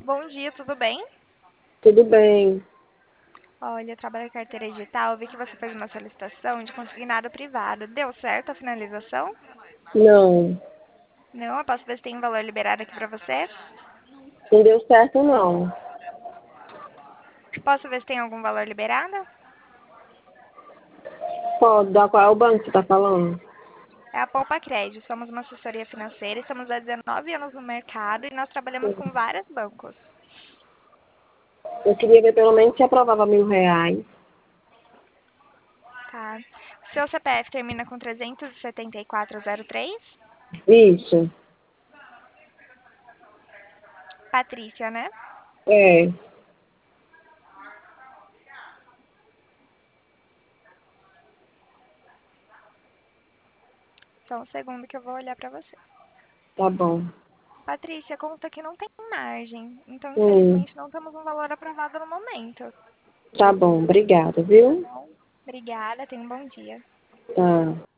Bom dia, tudo bem? Tudo bem. Olha, eu trabalho em carteira digital, vi que você fez uma solicitação de consignado privado. Deu certo a finalização? Não, Não, eu posso ver se tem um valor liberado aqui pra você? não deu certo não. Posso ver se tem algum valor liberado? Pode dar qual é o banco que você está falando? É a Poupa Crédito, somos uma assessoria financeira, estamos há 19 anos no mercado e nós trabalhamos com vários bancos, Eu queria ver pelo menos se aprovava R$ 1.000. tá? Seu CPF termina com 37403? Isso, Patrícia, né? é, Só um segundo que eu vou olhar pra você. tá bom. Patrícia, conta que não tem margem, então Hum, infelizmente não temos um valor aprovado no momento. tá bom, obrigada, viu? Bom, obrigada, tenha um bom dia. Tá.